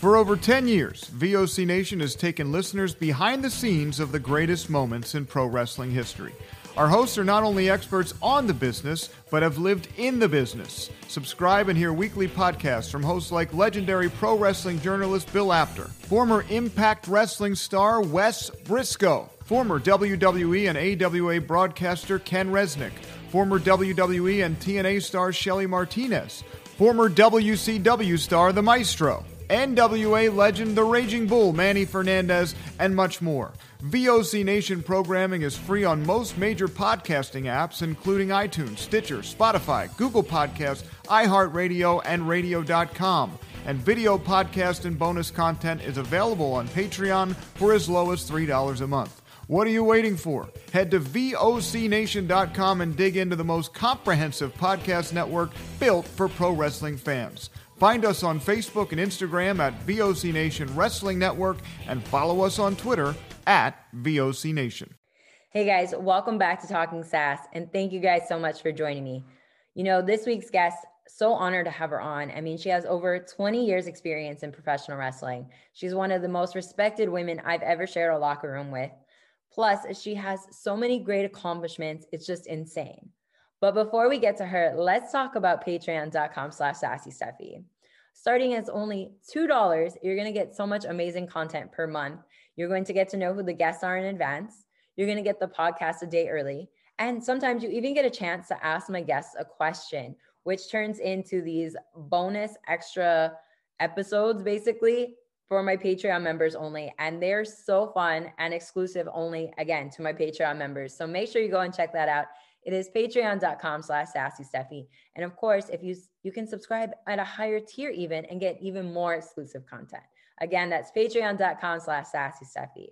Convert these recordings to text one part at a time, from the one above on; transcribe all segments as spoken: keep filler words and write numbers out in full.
For over ten years, V O C Nation has taken listeners behind the scenes of the greatest moments in pro wrestling history. Our hosts are not only experts on the business, but have lived in the business. Subscribe and hear weekly podcasts from hosts like legendary pro wrestling journalist Bill Apter, former Impact Wrestling star Wes Briscoe, former W W E and A W A broadcaster Ken Resnick, former W W E and T N A star Shelly Martinez, former W C W star The Maestro, N W A legend The Raging Bull Manny Fernandez, and much more. V O C Nation programming is free on most major podcasting apps, including iTunes, Stitcher, Spotify, Google Podcasts, iHeartRadio, and radio dot com. And video podcast and bonus content is available on Patreon for as low as three dollars a month. What are you waiting for? Head to V O C nation dot com and dig into the most comprehensive podcast network built for pro wrestling fans. Find us on Facebook and Instagram at V O C Nation Wrestling Network and follow us on Twitter at V O C Nation. Hey guys, welcome back to Talking Sass, and thank you guys so much for joining me. You know, this week's guest, so honored to have her on. I mean, she has over twenty years experience in professional wrestling. She's one of the most respected women I've ever shared a locker room with. Plus, she has so many great accomplishments. It's just insane. But before we get to her, let's talk about patreon dot com slash sassy steffi. Starting as only two dollars, you're going to get so much amazing content per month. You're going to get to know who the guests are in advance. You're going to get the podcast a day early. And sometimes you even get a chance to ask my guests a question, which turns into these bonus extra episodes, basically, for my Patreon members only. And they're so fun and exclusive only, again, to my Patreon members. So make sure you go and check that out. It is patreon dot com slash sassy steffi. And of course, if you you can subscribe at a higher tier even and get even more exclusive content. Again, that's patreon dot com slash sassy steffi.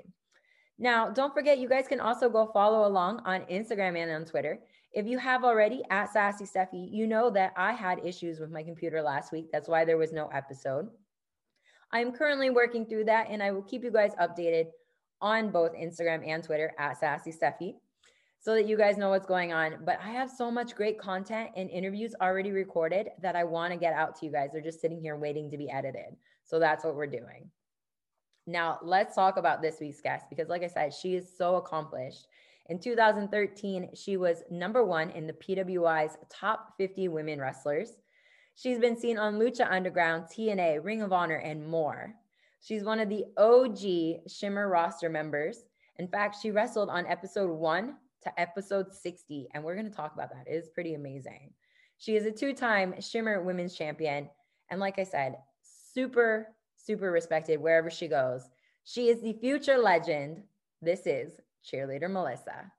Now, don't forget, you guys can also go follow along on Instagram and on Twitter. If you have already, at Sassy Steffi, you know that I had issues with my computer last week. That's why there was no episode. I am currently working through that, and I will keep you guys updated on both Instagram and Twitter at Sassy Steffi, so that you guys know what's going on. But I have so much great content and interviews already recorded that I want to get out to you guys. They're just sitting here waiting to be edited. So that's what we're doing. Now, let's talk about this week's guest, because like I said, she is so accomplished. In two thousand thirteen, she was number one in the P W I's top fifty women wrestlers. She's been seen on Lucha Underground, T N A, Ring of Honor, and more. She's one of the O G Shimmer roster members. In fact, she wrestled on episode one to episode sixty, and we're going to talk about that. It is pretty amazing. She is a two-time Shimmer Women's Champion, and like I said, super, super respected wherever she goes. She is the future legend. This is Cheerleader Melissa.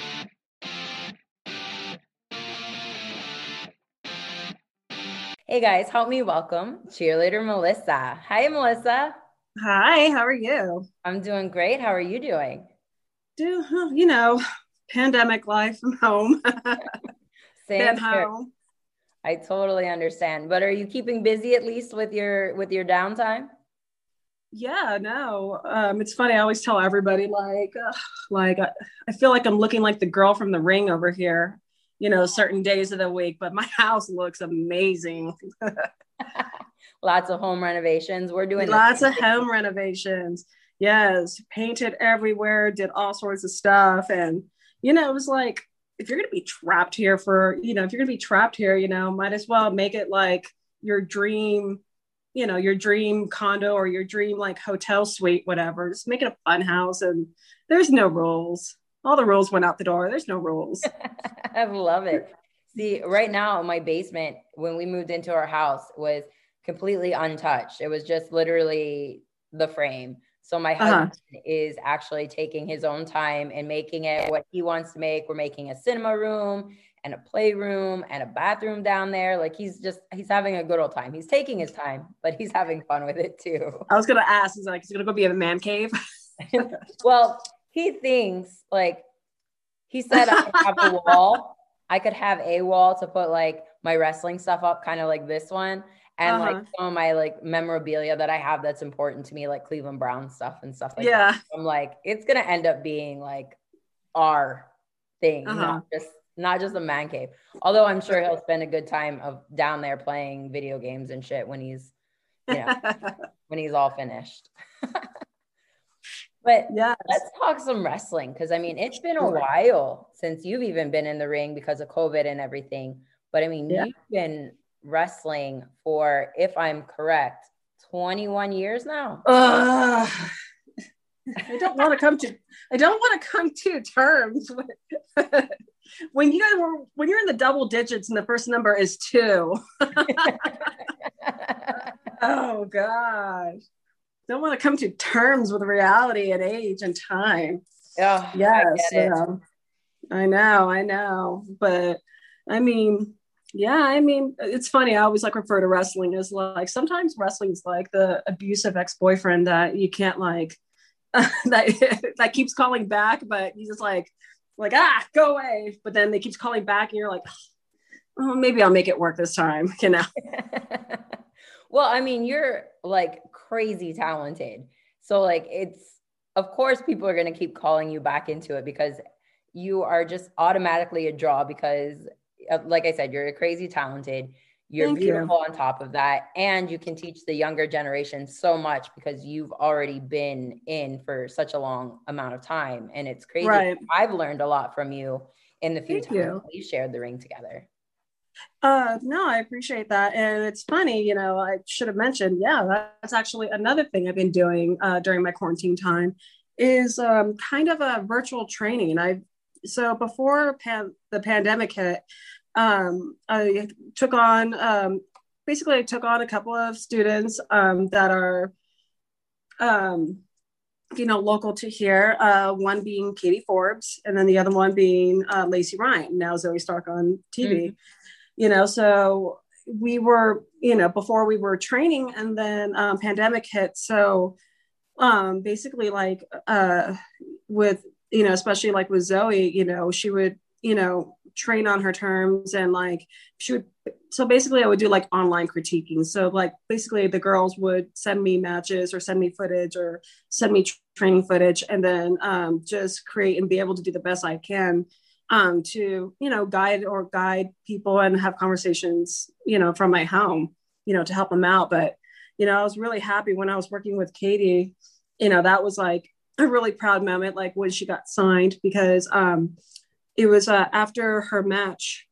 Hey guys, help me welcome Cheerleader Melissa. Hi, Melissa. Hi, how are you? I'm doing great. How are you doing? Do you know, pandemic life from home. Same here. home. I totally understand. But are you keeping busy at least with your with your downtime? Yeah, no. Um, it's funny. I always tell everybody, like, uh, like I, I feel like I'm looking like the girl from The Ring over here, you know, certain days of the week. But my house looks amazing. Lots of home renovations. We're doing lots of home renovations. Yes, painted everywhere. Did all sorts of stuff, and you know, it was like, if you're going to be trapped here for, you know, if you're going to be trapped here, you know, might as well make it like your dream, you know, your dream condo or your dream like hotel suite, whatever. Just make it a fun house, and there's no rules. All the rules went out the door. There's no rules. I love it. See, right now, my basement, when we moved into our house, was completely untouched. It was just literally the frame. So my husband uh-huh. is actually taking his own time and making it what he wants to make. We're making a cinema room and a playroom and a bathroom down there. Like he's just, he's having a good old time. He's taking his time, but he's having fun with it too. I was going to ask, is like, he's going to go be in a man cave? Well, he thinks like, he said I could have a wall. I could have a wall to put like my wrestling stuff up, kind of like this one. And uh-huh. like some of my like memorabilia that I have that's important to me, like Cleveland Brown stuff and stuff like yeah. that. I'm like, it's gonna end up being like our thing, uh-huh. not just not just a man cave. Although I'm sure he'll spend a good time of down there playing video games and shit when he's, you know, when he's all finished. But yes. let's talk some wrestling, because I mean, it's been Sure. a while since you've even been in the ring because of COVID and everything. But I mean, Yeah. you've been wrestling for, if I'm correct, twenty-one years now. Uh, I don't want to come to I don't want to come to terms with when you guys were when you're in the double digits and the first number is two. Oh gosh. Don't want to come to terms with reality and age and time. Oh, Yes, I get it. yeah. I know, I know. But I mean, yeah, I mean, it's funny. I always like refer to wrestling as like sometimes wrestling is like the abusive ex-boyfriend that you can't like that that keeps calling back, but he's just like like ah, go away. But then they keeps calling back, and you're like, oh, maybe I'll make it work this time, you know. Well, I mean, you're like crazy talented. So like, it's, of course, people are going to keep calling you back into it because you are just automatically a draw because, uh, like I said, you're crazy talented. You're Thank beautiful you. on top of that. And you can teach the younger generation so much because you've already been in for such a long amount of time. And it's crazy. Right. I've learned a lot from you in the few Thank times you. we shared the ring together. Uh, no, I appreciate that. And it's funny, you know, I should have mentioned, yeah, that's actually another thing I've been doing uh, during my quarantine time is um, kind of a virtual training. And I, so before pan- the pandemic hit, um, I took on, um, basically I took on a couple of students um, that are, um, you know, local to here, uh, one being Katie Forbes, and then the other one being uh, Lacey Ryan, now Zoe Stark on T V. Mm-hmm. You know, so we were, you know, before we were training and then um, pandemic hit. So um, basically like uh, with, you know, especially like with Zoe, you know, she would, you know, train on her terms and like she would, so basically I would do like online critiquing. So like basically the girls would send me matches or send me footage or send me training footage and then um, just create and be able to do the best I can Um, to, you know, guide or guide people and have conversations, you know, from my home, you know, to help them out. But, you know, I was really happy when I was working with Katie, you know, that was like a really proud moment, like when she got signed, because um, it was uh, after her match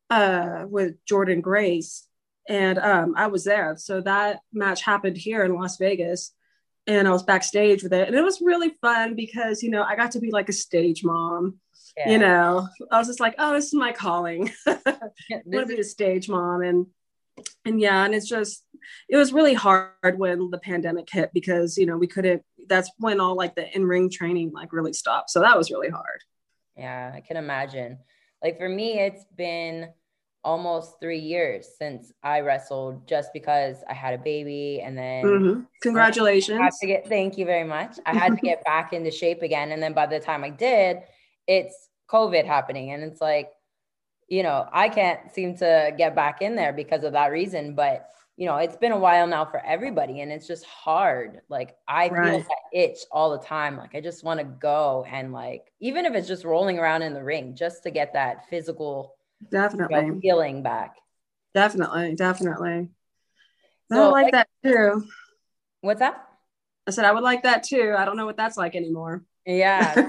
uh, with Jordan Grace. And um, I was there. So that match happened here in Las Vegas. And I was backstage with it. And it was really fun because, you know, I got to be like a stage mom. Yeah. You know, I was just like, oh, this is my calling. I want to be a stage mom. And, and yeah, and it's just, it was really hard when the pandemic hit because, you know, we couldn't, that's when all like the in-ring training like really stopped. So that was really hard. Yeah, I can imagine. Like for me, it's been almost three years since I wrestled just because I had a baby and then mm-hmm. Congratulations. I had to get, thank you very much. I had to get back into shape again. And then by the time I did, it's COVID happening. And it's like, you know, I can't seem to get back in there because of that reason. But, you know, it's been a while now for everybody and it's just hard. Like I right. feel that itch all the time. Like I just want to go and like, even if it's just rolling around in the ring, just to get that physical definitely you know, feeling back. Definitely. Definitely. So, I would like, like that too. What's that? I said, I would like that too. I don't know what that's like anymore. Yeah.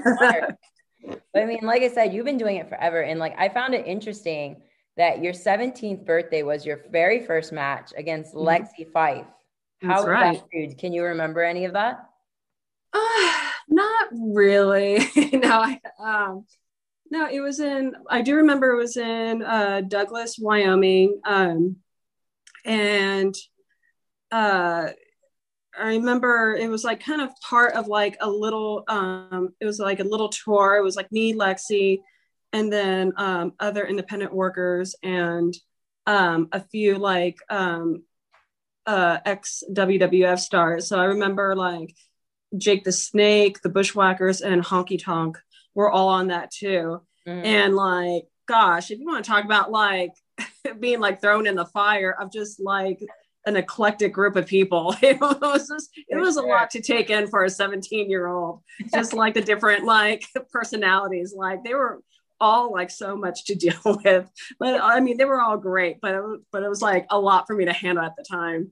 But I mean, like I said, you've been doing it forever. And like, I found it interesting that your seventeenth birthday was your very first match against mm-hmm. Lexi Fife. How That's was right. that, dude? Can you remember any of that? Uh, not really. no, I, um, no, it was in, I do remember it was in uh, Douglas, Wyoming. Um, and uh, I remember it was like kind of part of like a little, um, it was like a little tour. It was like me, Lexi, and then um, other independent workers and um, a few like um, uh, ex W W F stars. So I remember like Jake the Snake, the Bushwhackers, and Honky Tonk were all on that too. Mm-hmm. And like, gosh, if you want to talk about like being like thrown in the fire of just like an eclectic group of people. It was just, it was a lot to take in for a seventeen year old, just like the different like personalities, like they were all like so much to deal with, but I mean, they were all great, but, it was, but it was like a lot for me to handle at the time.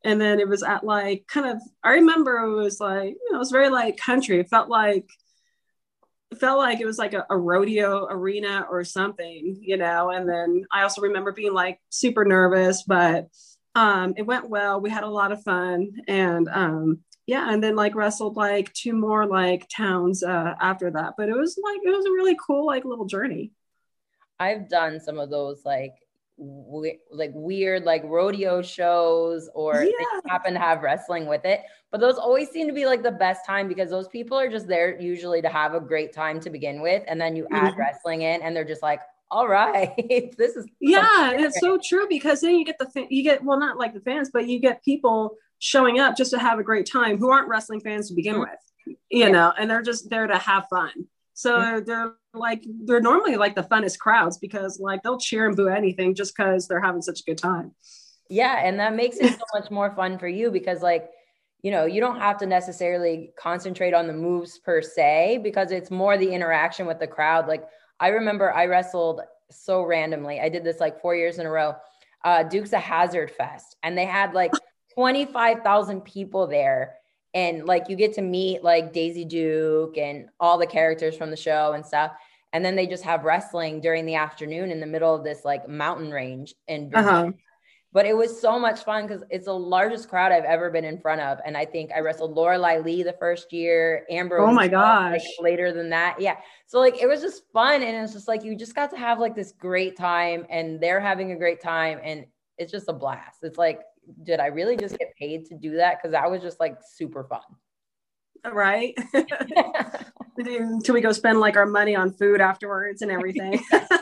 And then it was at like kind of, I remember it was like, you know, it was very like country. It felt like, it felt like it was like a, a rodeo arena or something, you know. And then I also remember being like super nervous, but um, it went well. We had a lot of fun. And um, yeah, and then like wrestled like two more like towns uh, after that. But it was like, it was a really cool like little journey. I've done some of those like we, like weird like rodeo shows, or Yeah. they happen to have wrestling with it, but those always seem to be like the best time, because those people are just there usually to have a great time to begin with, and then you add Mm-hmm. wrestling in and they're just like, all right, this is Yeah, and it's so true, because then you get the fa- you get well, not like the fans, but you get people showing up just to have a great time who aren't wrestling fans to begin Mhm. with, you Yeah. know, and they're just there to have fun. So Mhm. they're like they're normally like the funnest crowds, because like they'll cheer and boo anything just because they're having such a good time. Yeah, and that makes it so much more fun for you, because like, you know, you don't have to necessarily concentrate on the moves per se, because it's more the interaction with the crowd. Like I remember I wrestled so randomly. I did this like four years in a row, uh, Dukes of Hazzard Fest, and they had like twenty-five thousand people there. And like you get to meet like Daisy Duke and all the characters from the show and stuff. And then they just have wrestling during the afternoon in the middle of this like mountain range in Virginia. Uh-huh. But it was so much fun because it's the largest crowd I've ever been in front of. And I think I wrestled Lorelei Lee the first year, Amber. Oh my O'Neal, gosh. like, later than that. Yeah. So like, it was just fun. And it's just like, you just got to have like this great time, and they're having a great time. And it's just a blast. It's like, did I really just get paid to do that? Because that was just like super fun. Right. Until we go spend like our money on food afterwards and everything.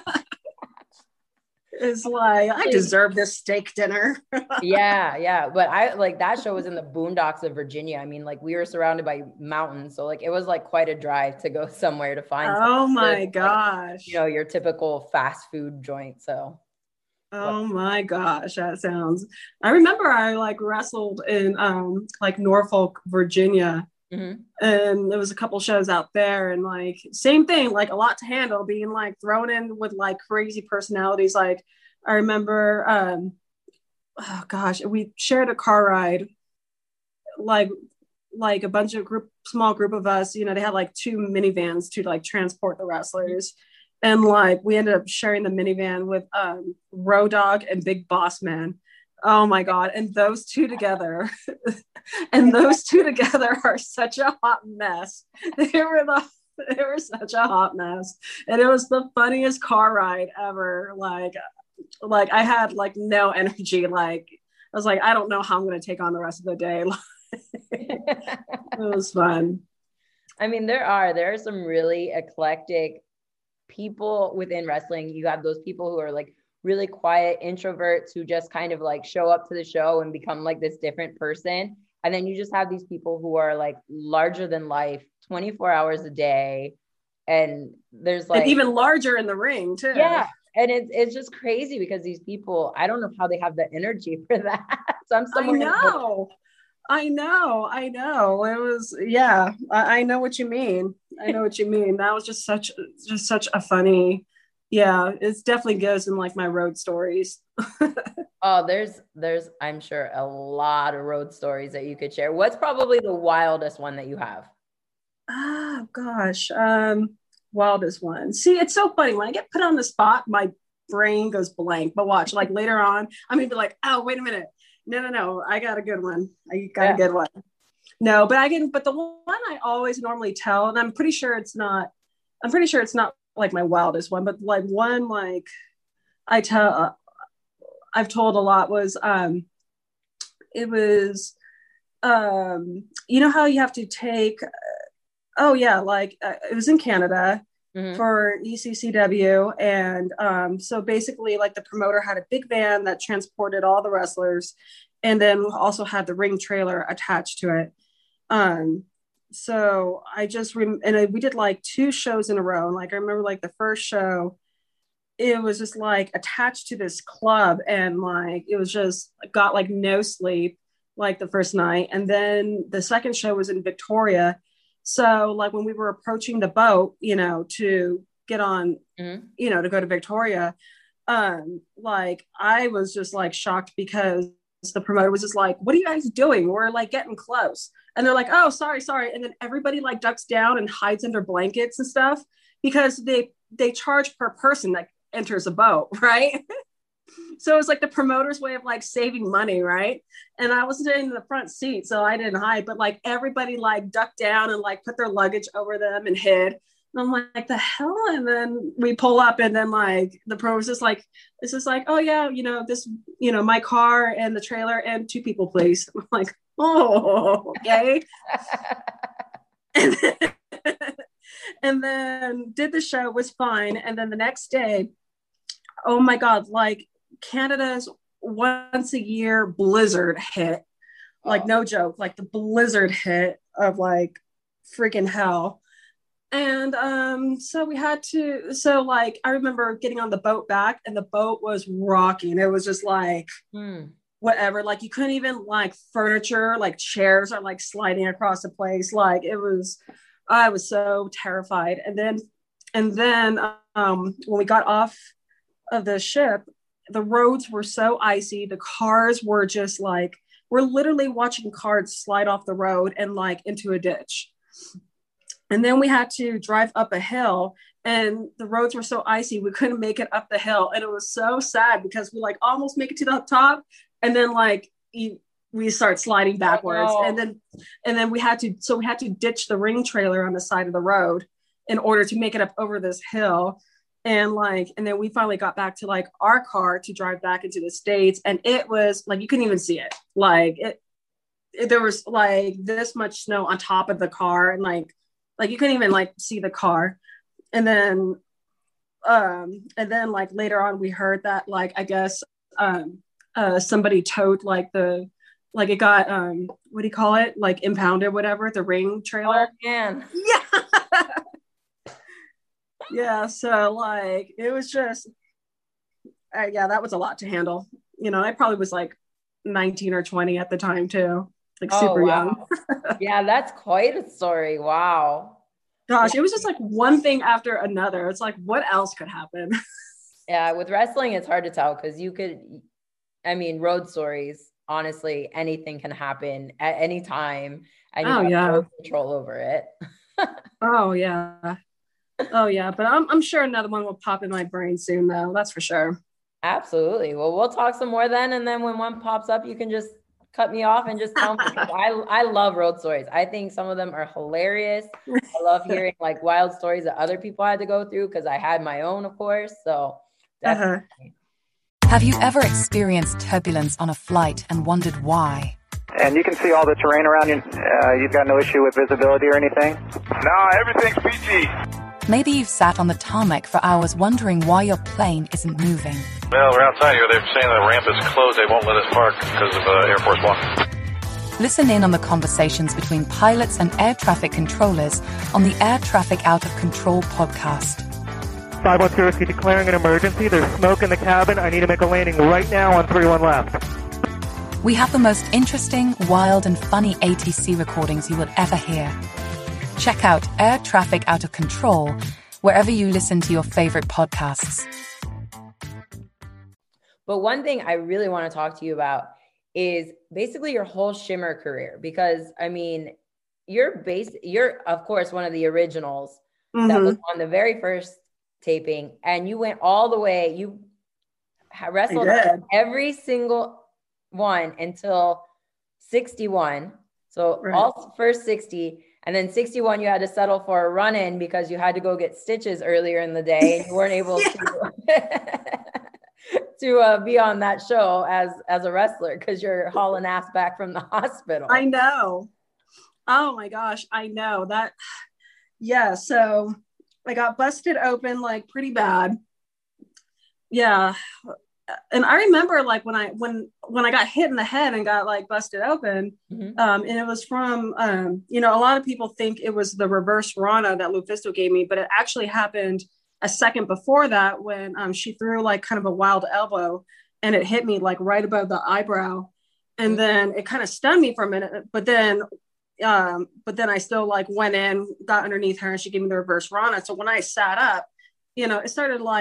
It's like, I deserve this steak dinner. Yeah, yeah. But I like that show was in the boondocks of Virginia. I mean, like we were surrounded by mountains. So like it was like quite a drive to go somewhere to find Oh my like, gosh. you know, your typical fast food joint. So Oh my gosh, that sounds. I remember I like wrestled in um like Norfolk, Virginia. mm-hmm. And there was a couple shows out there, and like same thing, like a lot to handle, being like thrown in with like crazy personalities. Like I remember um oh gosh, we shared a car ride, like like a bunch of group small group of us, you know, they had like two minivans to like transport the wrestlers. And like we ended up sharing the minivan with um Road Dogg and Big Boss Man. Oh my God. And those two together, and those two together are such a hot mess. They were the they were such a hot mess. And it was the funniest car ride ever. Like, like I had like no energy. Like I was like, I don't know how I'm gonna take on the rest of the day. It was fun. I mean, there are there are some really eclectic people within wrestling. You have those people who are like really quiet introverts who just kind of like show up to the show and become like this different person. And then you just have these people who are like larger than life, twenty-four hours a day. And there's like and even larger in the ring too. Yeah. And it's it's just crazy because these people, I don't know how they have the energy for that. So I'm I know. I know, I know. It was, yeah, I, I know what you mean. I know what you mean. That was just such, just such a funny, yeah, it definitely goes in like my road stories. Oh, there's, there's, I'm sure a lot of road stories that you could share. What's probably the wildest one that you have? Oh gosh, um, wildest one. See, it's so funny when I get put on the spot, my brain goes blank. But watch, like later on, I'm gonna be like, oh, wait a minute. No, no, no. I got a good one. I got yeah. a good one. No, but I can, but the one I always normally tell, and I'm pretty sure it's not, I'm pretty sure it's not like my wildest one, but like one, like I tell, uh, I've told a lot was, um, it was, um, you know how you have to take, uh, oh yeah, like uh, it was in Canada. Mm-hmm. For E C C W. And um, so basically like the promoter had a big van that transported all the wrestlers and then also had the ring trailer attached to it. Um, so I just, rem- and I, we did like two shows in a row. And like, I remember like the first show, it was just like attached to this club and like, it was just got like no sleep like the first night. And then the second show was in Victoria. So like when we were approaching the boat, you know, to get on, mm-hmm. you know, to go to Victoria, um, like I was just like shocked because the promoter was just like, what are you guys doing? We're like getting close. And they're like, oh, sorry, sorry. And then everybody like ducks down and hides under blankets and stuff because they, they charge per person that enters a boat, right? So it was like the promoter's way of like saving money, right? And I was sitting in the front seat, so I didn't hide, but like everybody like ducked down and like put their luggage over them and hid. And I'm like, the hell? And then we pull up and then like the pro was just like, it's just like, oh yeah, you know, this, you know, my car and the trailer and two people, please. I'm like, oh, okay. and, then, and then did the show, was fine. And then the next day, oh my God, like Canada's once a year blizzard hit. Like, oh. No joke, like the blizzard hit of like freaking hell. And um, so we had to, so like, I remember getting on the boat back and the boat was rocking. It was just like, mm. whatever, like you couldn't even like furniture, like chairs are like sliding across the place. Like it was, I was so terrified. And then, and then um, when we got off of the ship, the roads were so icy. The cars were just like, we're literally watching cars slide off the road and like into a ditch. And then we had to drive up a hill and the roads were so icy, we couldn't make it up the hill. And it was so sad because we like almost make it to the top. And then like we start sliding backwards. Oh, no. And then, and then we had to, so we had to ditch the ring trailer on the side of the road in order to make it up over this hill. And like, and then we finally got back to like our car to drive back into the States. And it was like, you couldn't even see it. Like it, it there was like this much snow on top of the car. And like, like you couldn't even like see the car. And then, um, and then like later on we heard that like, I guess, um, uh, somebody towed like the, like it got, um, what do you call it? Like impounded, whatever, the ring trailer. Oh, man. Yeah. Yeah. So like, it was just, uh, yeah, that was a lot to handle. You know, I probably was like nineteen or twenty at the time too. Like oh, super wow. young. Yeah, that's quite a story. Wow. Gosh, it was just like one thing after another. It's like, what else could happen? Yeah, with wrestling, it's hard to tell because you could, I mean, road stories, honestly, anything can happen at any time. And you oh, have yeah. no control over it. Oh, yeah. Oh, yeah. But I'm, I'm sure another one will pop in my brain soon, though. That's for sure. Absolutely. Well, we'll talk some more then. And then when one pops up, you can just cut me off and just tell me. I, I love road stories. I think some of them are hilarious. I love hearing like wild stories that other people had to go through because I had my own, of course. So definitely. Uh-huh. Have you ever experienced turbulence on a flight and wondered why? And you can see all the terrain around you. Uh, you've got no issue with visibility or anything? No, everything's P G. Maybe you've sat on the tarmac for hours wondering why your plane isn't moving. Well, we're outside here. They're saying the ramp is closed. They won't let us park because of uh, Air Force One. Listen in on the conversations between pilots and air traffic controllers on the Air Traffic Out of Control podcast. five one zero, declaring an emergency. There's smoke in the cabin. I need to make a landing right now on three one left. We have the most interesting, wild, and funny A T C recordings you will ever hear. Check out Air Traffic Out of Control wherever you listen to your favorite podcasts. But one thing I really want to talk to you about is basically your whole Shimmer career, because I mean, you're base, you're of course one of the originals mm-hmm. that was on the very first taping, and you went all the way. You wrestled every single one until sixty-one. So right. all first sixty. And then sixty-one, you had to settle for a run-in because you had to go get stitches earlier in the day and you weren't able yeah. to, to uh, be on that show as, as a wrestler because you're hauling ass back from the hospital. I know. Oh my gosh, I know that. Yeah, so I got busted open like pretty bad. Yeah. And I remember like when I when when I got hit in the head and got like busted open, mm-hmm. um, and it was from um, you know, a lot of people think it was the reverse Rana that Lufisto gave me, but it actually happened a second before that when um, she threw like kind of a wild elbow and it hit me like right above the eyebrow, and mm-hmm. then it kind of stunned me for a minute, but then um, but then I still like went in, got underneath her, and she gave me the reverse Rana. So when I sat up, you know, it started like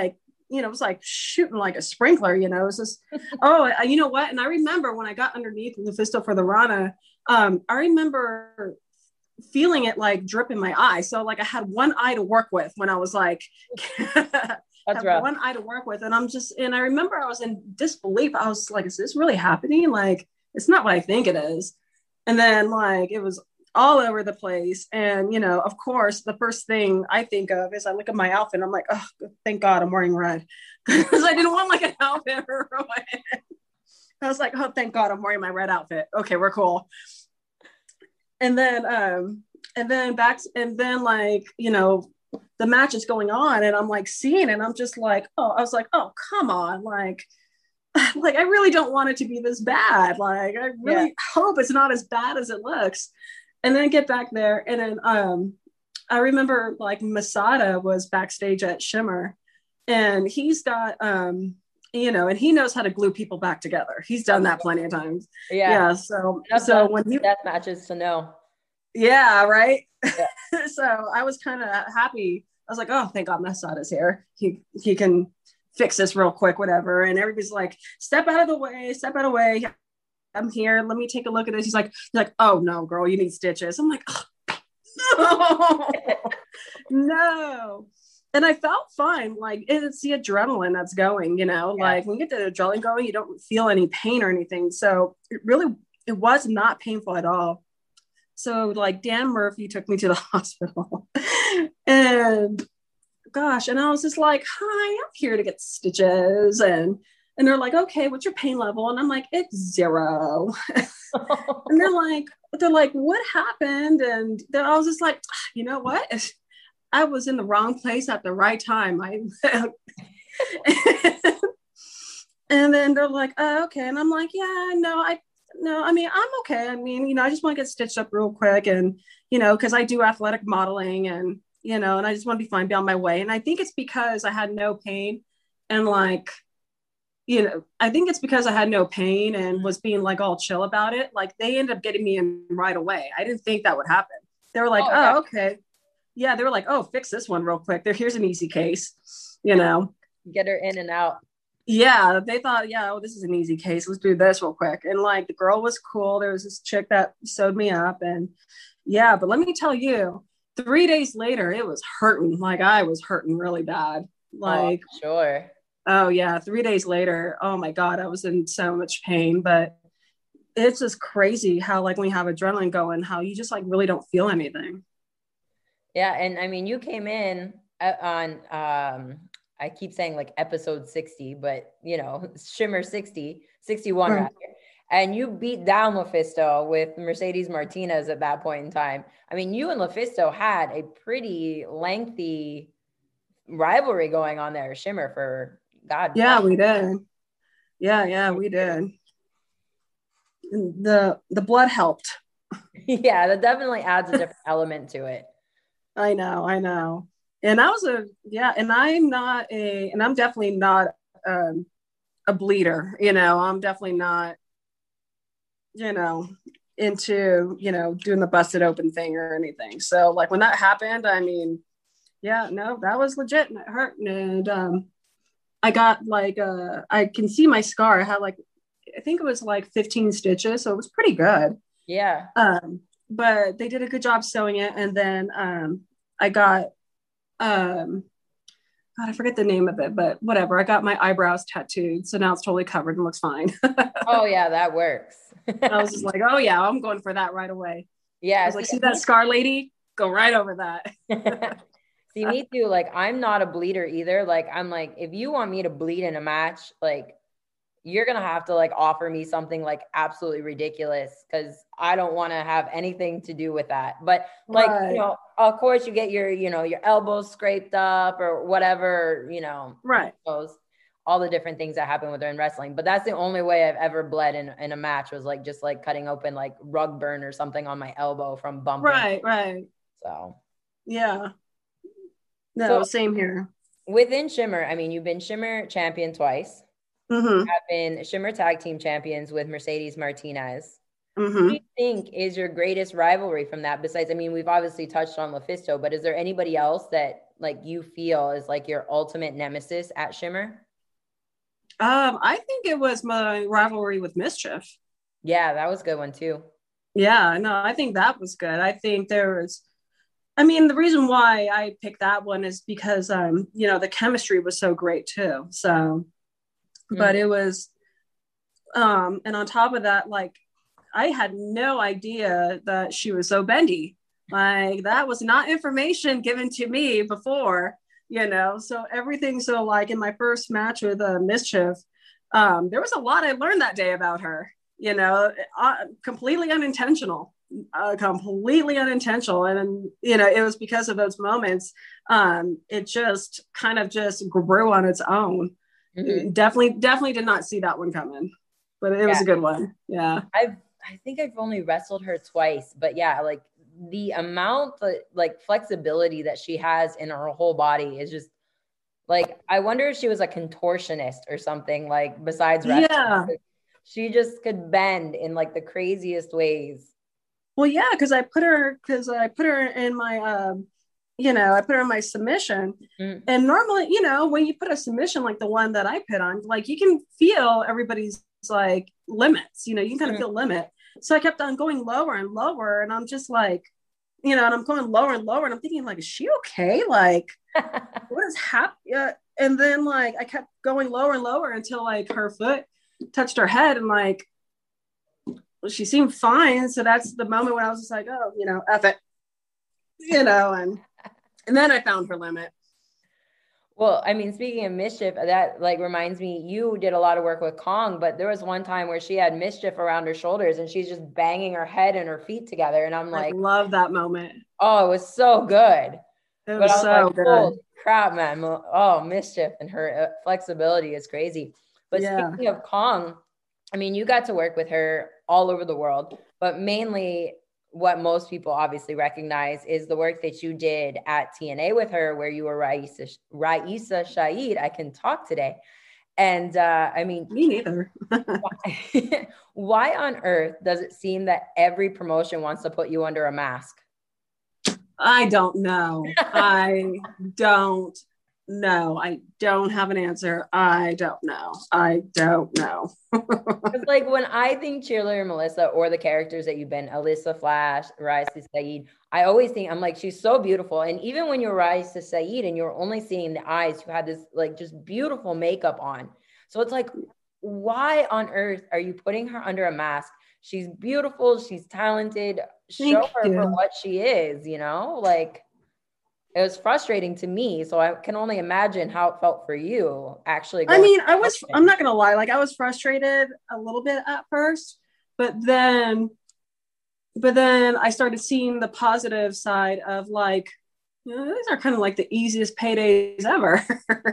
you know, it was like shooting like a sprinkler, you know, it was just, oh, you know what? And I remember when I got underneath Lufisto for the Rana, um, I remember feeling it like drip in my eye. So like I had one eye to work with when I was like, That's rough. one eye to work with. And I'm just, and I remember I was in disbelief. I was like, is this really happening? Like, it's not what I think it is. And then like, it was all over the place. And, you know, of course, the first thing I think of is I look at my outfit and I'm like, oh, thank God I'm wearing red. Because I didn't want like an outfit for my head. I was like, oh, thank God I'm wearing my red outfit. Okay, we're cool. And then, um, and then back, and then like, you know, the match is going on and I'm like seeing it and I'm just like, oh, I was like, oh, come on. Like, like, I really don't want it to be this bad. Like, I really yeah. hope it's not as bad as it looks. And then I get back there and then, um, I remember like Masada was backstage at Shimmer and he's got, um, you know, and he knows how to glue people back together. He's done that plenty of times. Yeah. Yeah. So, Enough so when he death matches to know. Yeah. Right. Yeah. So I was kind of happy. I was like, oh, thank God Masada's here. He, he can fix this real quick, whatever. And everybody's like, step out of the way, step out of the way. I'm here. Let me take a look at this. He's like, he's like, oh no, girl, you need stitches. I'm like, oh, no, no. And I felt fine. Like it's the adrenaline that's going, you know, yeah. like when you get the adrenaline going, you don't feel any pain or anything. So it really, it was not painful at all. So like Dan Murphy took me to the hospital and gosh, and I was just like, hi, I'm here to get stitches. And, and they're like, okay, what's your pain level? And I'm like, it's zero. And they're like, they're like, what happened? And then I was just like, you know what? I was in the wrong place at the right time. I, and then they're like, oh, okay. And I'm like, yeah, no, I, no, I mean, I'm okay. I mean, you know, I just want to get stitched up real quick. And, you know, cause I do athletic modeling and, you know, and I just want to be fine, be on my way. And I think it's because I had no pain and like, you know, I think it's because I had no pain and was being like all chill about it. Like they ended up getting me in right away. I didn't think that would happen. They were like, oh, oh okay. Yeah. They were like, oh, fix this one real quick. There, here's an easy case, you know, get her in and out. Yeah. They thought, yeah, oh, this is an easy case. Let's do this real quick. And like, the girl was cool. There was this chick that sewed me up and yeah, but let me tell you, three days later, it was hurting. Like I was hurting really bad. Like, oh, sure. Oh yeah. Three days later. Oh my God. I was in so much pain, but it's just crazy how like when you have adrenaline going, how you just like really don't feel anything. Yeah. And I mean, you came in on, um, I keep saying like episode sixty, but you know, Shimmer sixty, sixty-one, right. Rather. And you beat down Lufisto with Mercedes Martinez at that point in time. I mean, you and Lufisto had a pretty lengthy rivalry going on there, Shimmer, for God. Yeah, God. we did. Yeah, yeah, we did. The the blood helped. Yeah, that definitely adds a different element to it. I know, I know. And I was a, yeah, and I'm not a, and I'm definitely not um, a bleeder, you know, I'm definitely not, you know, into, you know, doing the busted open thing or anything. So like when that happened, I mean, yeah, no, that was legit and it hurt. And um, I got like, uh, I can see my scar. I had like, I think it was like fifteen stitches. So it was pretty good. Yeah. Um, but they did a good job sewing it. And then um, I got, um, God, I forget the name of it, but whatever. I got my eyebrows tattooed. So now it's totally covered and looks fine. Oh yeah, that works. I was just like, oh yeah, I'm going for that right away. Yeah. I was like, see that scar lady? Go right over that. See, me too. Like, I'm not a bleeder either. Like, I'm like, if you want me to bleed in a match, like, you're going to have to like offer me something like absolutely ridiculous because I don't want to have anything to do with that. But like, right. you know, of course you get your, you know, your elbows scraped up or whatever, you know, right. Those, all the different things that happen with her in wrestling. But that's the only way I've ever bled in, in a match was like, just like cutting open like rug burn or something on my elbow from bumping. Right. Right. So, yeah. No, so, same here. Within Shimmer, I mean, you've been Shimmer champion twice. Mm-hmm. Have been Shimmer tag team champions with Mercedes Martinez. Mm-hmm. Who do you think is your greatest rivalry from that? Besides, I mean, we've obviously touched on Lufisto, but is there anybody else that like you feel is like your ultimate nemesis at Shimmer? Um, I think it was my rivalry with Mischief. Yeah, that was a good one too. Yeah, no, I think that was good. I think there was, I mean, the reason why I picked that one is because, um, you know, the chemistry was so great too. So, but mm. it was, um, and on top of that, like, I had no idea that she was so bendy. Like, that was not information given to me before, you know? So everything. So like in my first match with uh, Mischief, um, there was a lot I learned that day about her, you know, uh, completely unintentional, uh, completely unintentional. And, you know, it was because of those moments. Um, it just kind of just grew on its own. Mm-hmm. Definitely, definitely did not see that one coming, but it yeah. was a good one. Yeah. I've, I think I've only wrestled her twice, but yeah, like the amount, like flexibility that she has in her whole body is just like, I wonder if she was a contortionist or something, like besides wrestling. Yeah. She just could bend in like the craziest ways. Well, yeah, because I put her, because I put her in my, um, you know, I put her in my submission. Mm. And normally, you know, when you put a submission like the one that I put on, like you can feel everybody's like limits, you know, you can kind of feel limit. So I kept on going lower and lower, and I'm just like, you know, and I'm going lower and lower, and I'm thinking like, is she okay? Like, what is happening? Uh, and then like I kept going lower and lower until like her foot touched her head, and like she seemed fine. So that's the moment when I was just like, oh, you know, F it, you know, and and then I found her limit. Well, I mean, speaking of Mischief, that like reminds me, you did a lot of work with Kong, but there was one time where she had Mischief around her shoulders and she's just banging her head and her feet together. And I'm like, I love that moment. Oh, it was so good. It was so like, good. Holy crap, man. Oh, Mischief and her flexibility is crazy. But yeah. Speaking of Kong, I mean, you got to work with her all over the world, but mainly what most people obviously recognize is the work that you did at T N A with her, where you were Raisa, Raisa Shahid. I can talk today. And uh, I mean, me neither. why, why on earth does it seem that every promotion wants to put you under a mask? I don't know. I don't know. I don't have an answer. I don't know. I don't know. It's like when I think cheerleader Melissa or the characters that you've been, Alyssa Flash, Raisa Saeed, I always think, I'm like, she's so beautiful. And even when you're Raisa Saeed and you're only seeing the eyes, you had this like just beautiful makeup on. So it's like, why on earth are you putting her under a mask? She's beautiful. She's talented. Show Thank her you. for what she is, you know, like it was frustrating to me. So I can only imagine how it felt for you actually. I mean, I was, I'm not going to lie. Like I was frustrated a little bit at first, but then, but then I started seeing the positive side of like, you know, these are kind of like the easiest paydays ever,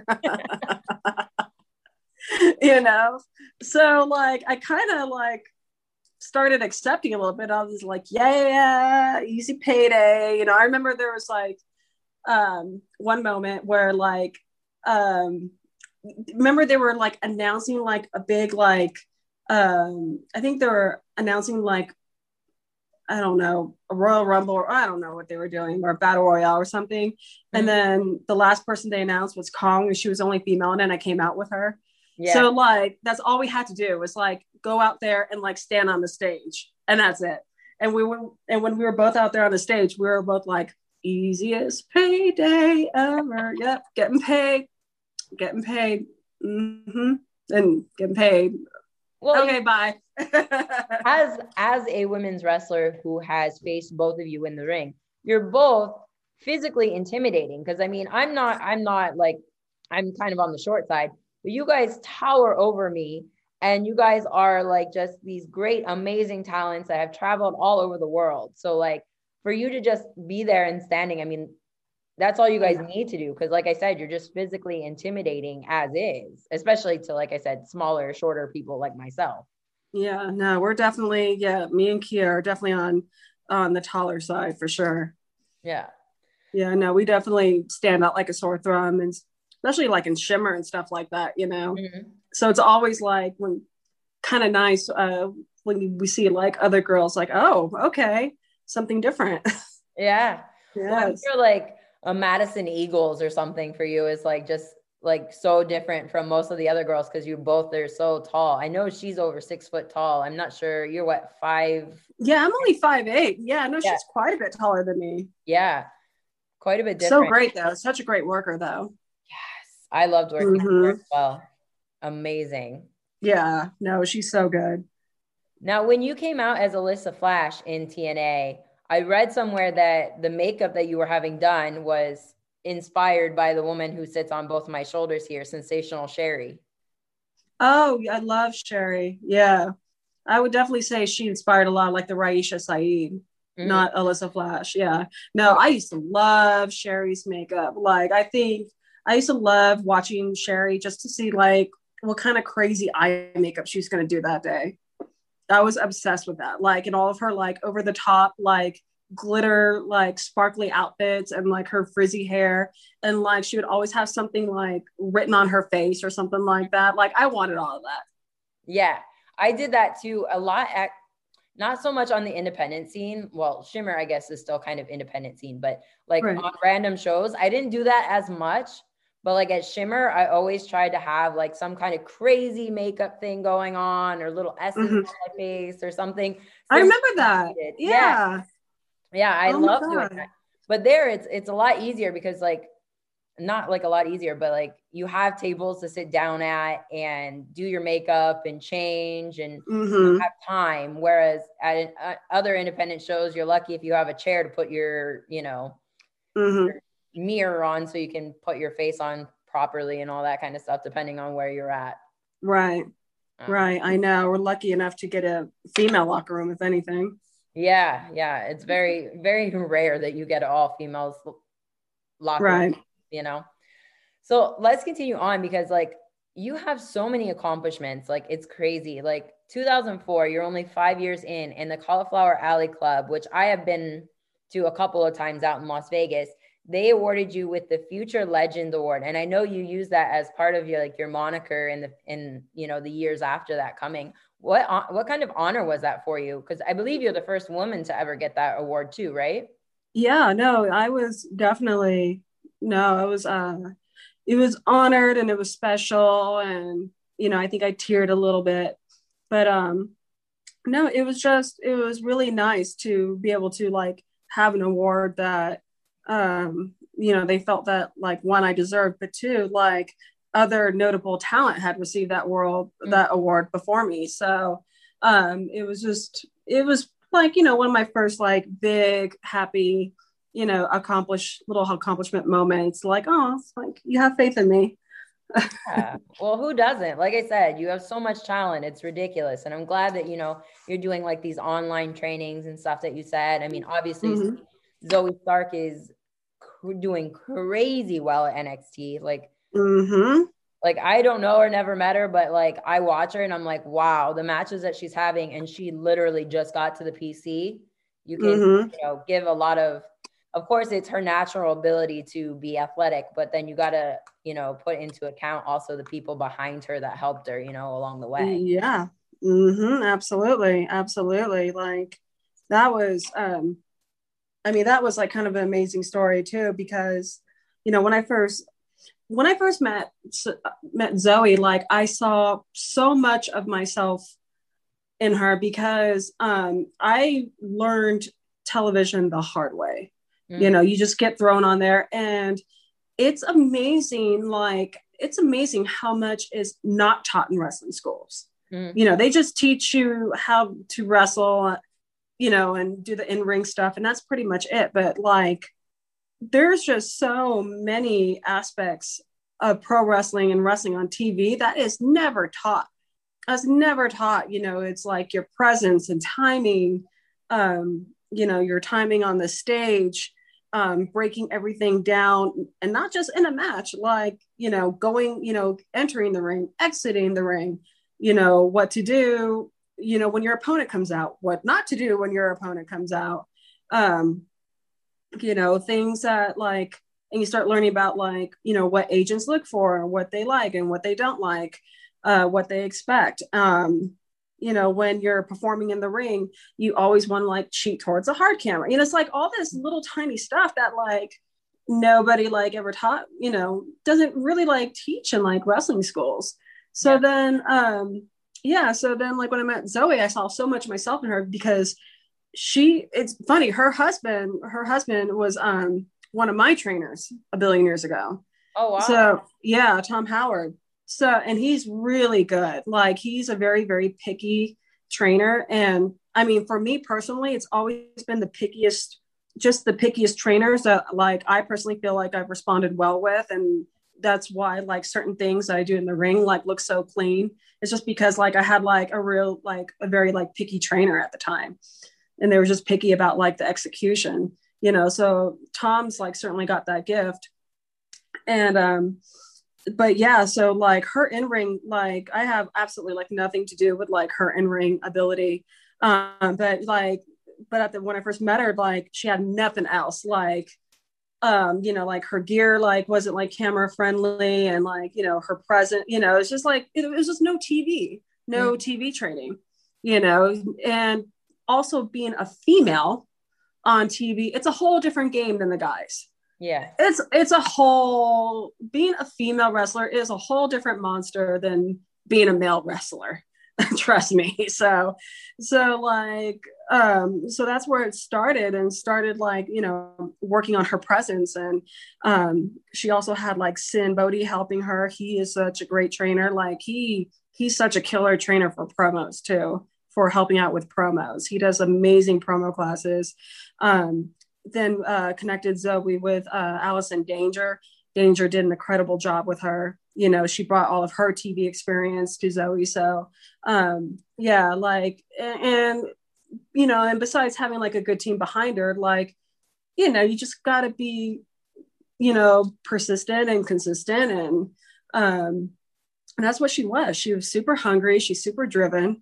you know? So like, I kind of like started accepting a little bit. I was like, yeah, easy payday. You know, I remember there was like, um one moment where like um remember they were like announcing like a big like um I think they were announcing like I don't know a Royal Rumble or I don't know what they were doing or a Battle Royale or something. Mm-hmm. And then the last person they announced was Kong, and she was only female, and then I came out with her. Yeah. So like that's all we had to do was like go out there and like stand on the stage, and that's it. And we were and when we were both out there on the stage, we were both like, easiest payday ever. Yep, getting paid, getting paid, mm-hmm. and getting paid. Well, okay, bye. as as a women's wrestler who has faced both of you in the ring, you're both physically intimidating. Because I mean, I'm not, I'm not like, I'm kind of on the short side, but you guys tower over me, and you guys are like just these great, amazing talents that have traveled all over the world. So like, for you to just be there and standing, I mean, that's all you guys need to do. Because like I said, you're just physically intimidating as is, especially to, like I said, smaller, shorter people like myself. Yeah, no, we're definitely, yeah, me and Kia are definitely on, on the taller side for sure. Yeah. Yeah, no, we definitely stand out like a sore thumb, and especially like in Shimmer and stuff like that, you know? Mm-hmm. So it's always like when kind of nice uh, when we see like other girls, like, oh, okay, something different. Yeah. Yes. Well, I'm sure like a Madison Eagles or something for you is like just like so different from most of the other girls because you both are so tall. I know she's over six foot tall. I'm not sure. You're what, five? Yeah, I'm only five eight. Yeah, no, Yeah. she's quite a bit taller than me. Yeah. Quite a bit different. So great though. Such a great worker though. Yes. I loved working with Mhm. her as well. Amazing. Yeah, no, she's so good. Now, when you came out as Alyssa Flash in T N A, I read somewhere that the makeup that you were having done was inspired by the woman who sits on both my shoulders here, Sensational Sherri. Oh, I love Sherri. Yeah. I would definitely say she inspired a lot, like the Raisha Saeed, mm-hmm. not Alyssa Flash. Yeah. No, I used to love Sherri's makeup. Like, I think I used to love watching Sherri just to see like what kind of crazy eye makeup she's going to do that day. I was obsessed with that. Like, and all of her like over the top, like glitter, like sparkly outfits and like her frizzy hair. And like, she would always have something like written on her face or something like that. Like, I wanted all of that. Yeah. I did that too a lot at, not so much on the independent scene. Well, Shimmer, I guess, is still kind of independent scene, but like right. on random shows, I didn't do that as much. But like at Shimmer, I always tried to have like some kind of crazy makeup thing going on or little S's mm-hmm. on my face or something. I remember that. Yeah. Yeah. Yeah. I oh love doing that. But there it's, it's a lot easier because like, not like a lot easier, but like you have tables to sit down at and do your makeup and change and mm-hmm. have time. Whereas at an, uh, other independent shows, you're lucky if you have a chair to put your, you know, mm-hmm. your mirror on so you can put your face on properly and all that kind of stuff, depending on where you're at. Right. Um, right. I know. We're lucky enough to get a female locker room, if anything. Yeah. Yeah. It's very, very rare that you get all females locker right. room. You know, so let's continue on because like you have so many accomplishments. Like it's crazy. Like two thousand four, you're only five years in, and the Cauliflower Alley Club, which I have been to a couple of times out in Las Vegas, they awarded you with the Future Legend Award. And I know you use that as part of your, like your moniker in the, in, you know, the years after that coming. What, what kind of honor was that for you? Because I believe you're the first woman to ever get that award too, right? Yeah, no, I was definitely No, it was uh it was honored and it was special and you know, I think I teared a little bit. But um no, it was just it was really nice to be able to like have an award that um you know, they felt that like one I deserved, but two like other notable talent had received that world mm-hmm. that award before me. So um it was just it was like, you know, one of my first like big happy you know, accomplish little accomplishment moments like, oh, it's like you have faith in me. Yeah. Well, who doesn't? Like I said, you have so much talent. It's ridiculous. And I'm glad that, you know, you're doing like these online trainings and stuff that you said. I mean, obviously mm-hmm. Zoe Stark is doing crazy well at N X T. Like, mm-hmm. like I don't know her, never met her, but like I watch her and I'm like, wow, the matches that she's having. And she literally just got to the P C. You can, mm-hmm. you know, give a lot of, of course, it's her natural ability to be athletic, but then you got to, you know, put into account also the people behind her that helped her, you know, along the way. Yeah, mm-hmm. absolutely. Absolutely. Like that was, um, I mean, that was like kind of an amazing story too, because, you know, when I first, when I first met, met Zoe, like I saw so much of myself in her because um, I learned television the hard way. Mm-hmm. You know, you just get thrown on there and it's amazing. Like, it's amazing how much is not taught in wrestling schools. Mm-hmm. You know, they just teach you how to wrestle, you know, and do the in-ring stuff. And that's pretty much it. But like, there's just so many aspects of pro wrestling and wrestling on T V that is never taught. That's never taught. You know, it's like your presence and timing, um, you know, your timing on the stage, um, breaking everything down, and not just in a match, like, you know, going, you know, entering the ring, exiting the ring, you know, what to do, you know, when your opponent comes out, what not to do when your opponent comes out, um, you know, things that like, and you start learning about like, you know, what agents look for, what they like and what they don't like, uh, what they expect. Um, you know, when you're performing in the ring, you always want to like cheat towards a hard camera. You know, it's like all this little tiny stuff that like nobody like ever taught, you know, doesn't really like teach in like wrestling schools. So yeah. then, um, yeah. So then like when I met Zoe, I saw so much of myself in her because she, it's funny. Her husband, her husband was, um, one of my trainers a billion years ago. Oh, wow. So yeah, Tom Howard. So, and he's really good. Like he's a very, very picky trainer. And I mean, for me personally, it's always been the pickiest, just the pickiest trainers that like, I personally feel like I've responded well with. And that's why like certain things that I do in the ring, like look so clean. It's just because like, I had like a real, like a very like picky trainer at the time. And they were just picky about like the execution, you know? So Tom's like certainly got that gift. And, um, but yeah, so like her in-ring, like I have absolutely like nothing to do with like her in-ring ability. Um, but like, but at the, when I first met her, like she had nothing else. Like, um, you know, like her gear, like wasn't like camera friendly and like, you know, her present, you know, it's just like, it, it was just no T V, no mm-hmm. T V training, you know, and also being a female on T V, it's a whole different game than the guys. Yeah. It's it's a whole, being a female wrestler is a whole different monster than being a male wrestler. Trust me. So, so like, um, so that's where it started and started like, you know, working on her presence. And um, she also had like Sin Bodhi helping her. He is such a great trainer. Like he, he's such a killer trainer for promos too, for helping out with promos. He does amazing promo classes. Um, then uh, connected Zoe with uh, Allison Danger. Danger did an incredible job with her. You know, she brought all of her T V experience to Zoe. So um, yeah, like, and, and, you know, and besides having like a good team behind her, like, you know, you just got to be, you know, persistent and consistent. And, um, and that's what she was. She was super hungry. She's super driven.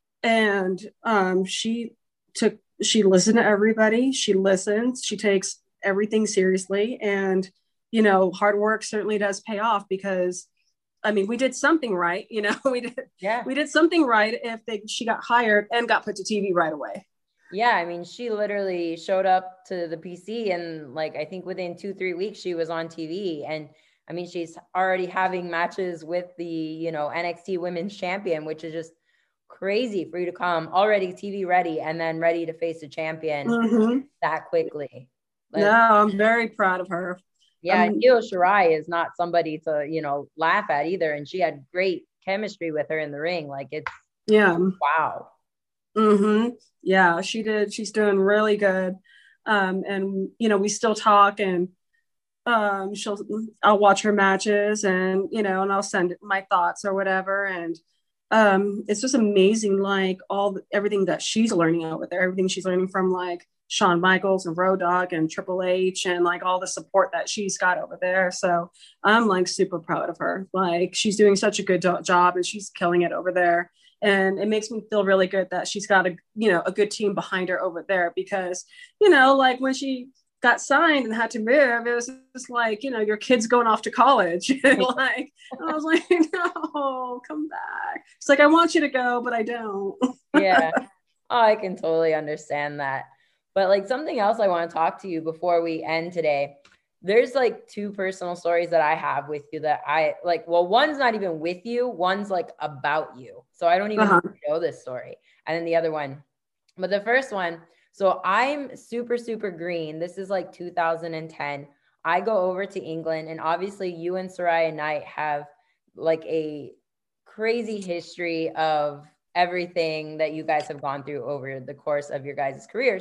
And um, she took, she listened to everybody. She listens. She takes everything seriously. And, you know, hard work certainly does pay off because, I mean, we did something right. You know, we did, yeah, we did something right if they, she got hired and got put to T V right away. Yeah. I mean, she literally showed up to the P C and like, I think within two, three weeks, she was on T V. And I mean, she's already having matches with the, you know, N X T Women's Champion, which is just crazy for you to come already T V ready and then ready to face a champion mm-hmm. that quickly. Like, no, I'm very proud of her. Yeah, um, Io Shirai is not somebody to, you know, laugh at either. And she had great chemistry with her in the ring. Like it's, yeah. Wow. Mm-hmm. Yeah, she did. She's doing really good. Um, and, you know, we still talk and um, she'll, I'll watch her matches and, you know, and I'll send my thoughts or whatever. And um, it's just amazing, like all, the, everything that she's learning over there, everything she's learning from like Shawn Michaels and Road Dogg and Triple H and like all the support that she's got over there. So I'm like super proud of her. Like she's doing such a good do- job and she's killing it over there. And it makes me feel really good that she's got a, you know, a good team behind her over there because, you know, like when she got signed and had to move, it was just like, you know, your kid's going off to college. And like, I was like, no, come back. It's like, I want you to go, but I don't. Yeah. Oh, I can totally understand that. But like something else I want to talk to you before we end today. There's like two personal stories that I have with you that I like, well, one's not even with you. One's like about you. So I don't even uh-huh. know this story. And then the other one, but the first one, so I'm super, super green. This is like two thousand ten. I go over to England and obviously you and Saraya Knight have like a crazy history of everything that you guys have gone through over the course of your guys' careers.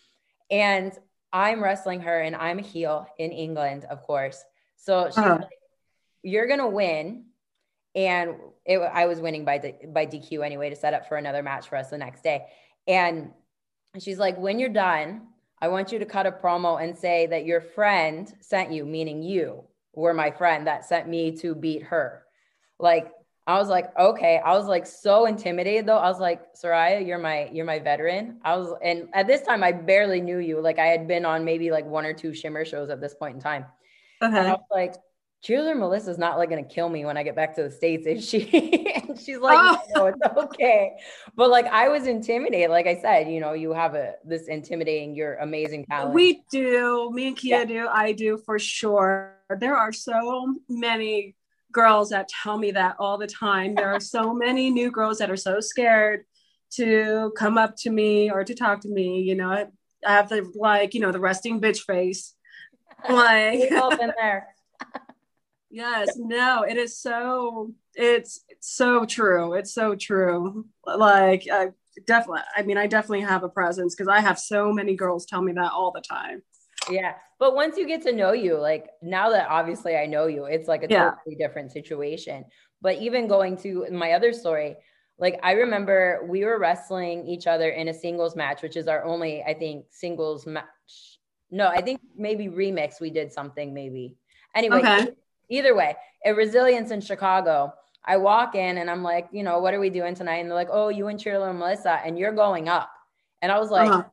And I'm wrestling her and I'm a heel in England, of course. So she's uh-huh. like, you're going to win. And it, I was winning by, D, by D Q anyway to set up for another match for us the next day. And she's like, when you're done, I want you to cut a promo and say that your friend sent you, meaning you were my friend that sent me to beat her. Like, I was like, okay. I was like so intimidated though. I was like, Saraya, you're my, you're my veteran. I was, and at this time I barely knew you. Like I had been on maybe like one or two Shimmer shows at this point in time. Okay. And I was like, cheerleader Melissa's not like going to kill me when I get back to the States, is she? And She's like, Oh. no, it's okay. But like, I was intimidated. Like I said, you know, you have a this intimidating, you're amazing talent. We do. Me and Kia Yeah. do. I do for sure. There are so many girls that tell me that all the time. There are so many new girls that are so scared to come up to me or to talk to me. You know, I, I have the like, you know, the resting bitch face. Like, We've all been there. yes, no, it is so, it's, it's so true. It's so true. Like, I definitely, I mean, I definitely have a presence because I have so many girls tell me that all the time. Yeah. But once you get to know you, like now that obviously I know you, it's like a Yeah. totally different situation. But even going to my other story, like I remember we were wrestling each other in a singles match, which is our only, I think, singles match. No, I think maybe remix. We did something maybe. Anyway, Okay. either way, at Resilience in Chicago, I walk in and I'm like, you know, what are we doing tonight? And they're like, oh, you and Cheerleader Melissa, and you're going up. And I was like, Uh-huh.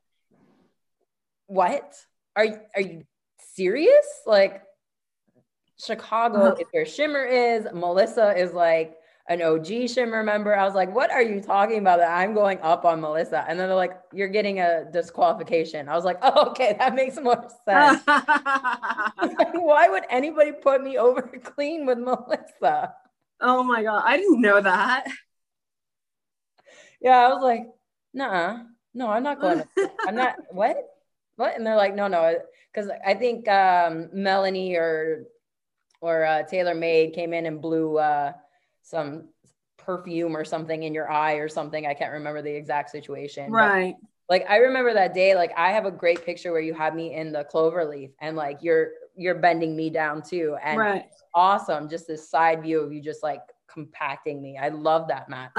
what? Are, are you serious? Like Chicago Uh-huh. is where Shimmer is. Melissa is like an O G Shimmer member. I was like, what are you talking about that I'm going up on Melissa? And then they're like, you're getting a disqualification. I was like, oh, okay, that makes more sense. Why would anybody put me over clean with Melissa? Oh my God. I didn't know that. Yeah, I was like, nah, no, I'm not going to, I'm not, what? What? And they're like, no, no, because I think um, Melanie or or uh, Taylor Made came in and blew uh, some perfume or something in your eye or something. I can't remember the exact situation. Right. But, like, I remember that day, like I have a great picture where you had me in the clover leaf and like you're, you're bending me down too. And Right. awesome. Just this side view of you just like compacting me. I love that match.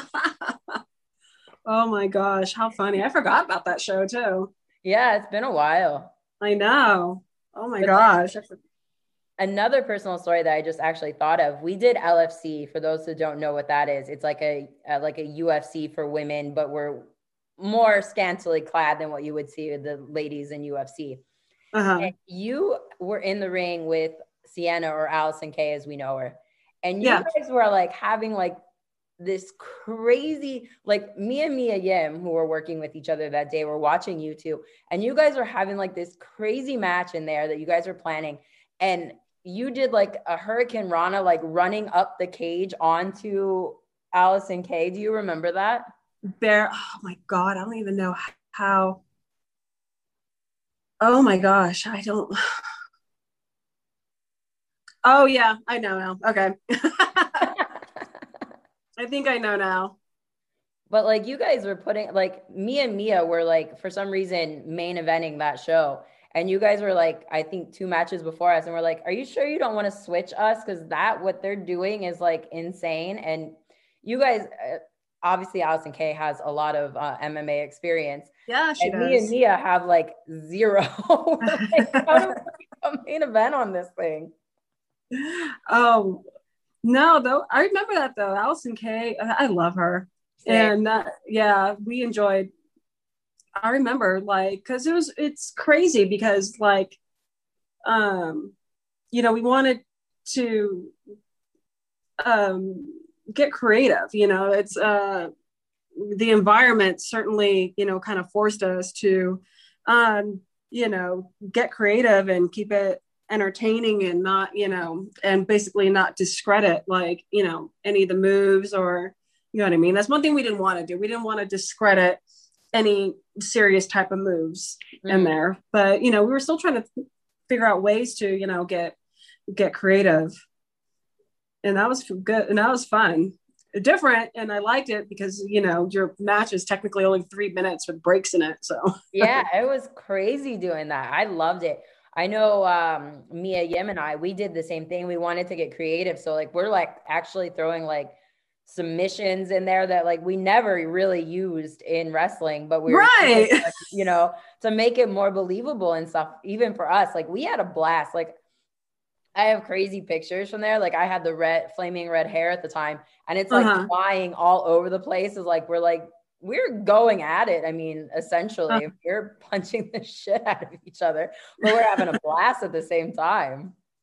Oh my gosh. How funny. I forgot about that show too. Yeah, it's been a while. I know. Oh my But gosh. another personal story that I just actually thought of, we did L F C. For those who don't know what that is, it's like a, a like a U F C for women, but we're more scantily clad than what you would see with the ladies in U F C. Uh-huh. And you were in the ring with Sienna or Allison Kay as we know her. And you Yeah. guys were like having like this crazy, like me and Mia Yim, who were working with each other that day, were watching you two. And you guys were having like this crazy match in there that you guys were planning. And you did like a Hurricane Rana, like running up the cage onto Allison Kay. Do you remember that? Bear. Oh my God. I don't even know how. Oh my gosh. I don't. Oh yeah. I know now. Okay. I think I know now. But like you guys were putting, like me and Mia were like, for some reason, main eventing that show. And you guys were like, I think two matches before us. And we're like, are you sure you don't want to switch us? Because that, what they're doing is like insane. And you guys, uh, obviously Allison Kay has a lot of uh, M M A experience. Yeah, she and does. me and Mia have like zero. Like, how do we become main event on this thing? Oh, no, though. I remember that though. Allison Kay, I love her. Same. And uh, yeah, we enjoyed. I remember like, cause it was, it's crazy because like, um, you know, we wanted to um, get creative, you know, it's uh, the environment certainly, you know, kind of forced us to, um, you know, get creative and keep it entertaining and not, you know, and basically not discredit like, you know, any of the moves or, you know what I mean? That's one thing we didn't want to do. We didn't want to discredit any serious type of moves mm. in there, but, you know, we were still trying to figure out ways to, you know, get, get creative. And that was good. And that was fun, different. And I liked it because, you know, your match is technically only three minutes with breaks in it. So yeah, it was crazy doing that. I loved it. I know um, Mia Yim and I, we did the same thing. We wanted to get creative. So like, we're like actually throwing like submissions in there that like we never really used in wrestling, but we were, right. like, you know, to make it more believable and stuff, even for us, like we had a blast. Like I have crazy pictures from there. Like I had the red flaming red hair at the time and it's like uh-huh. flying all over the place. Is like, we're like, we're going at it. I mean, essentially, uh, we're punching the shit out of each other, but we're having a blast at the same time.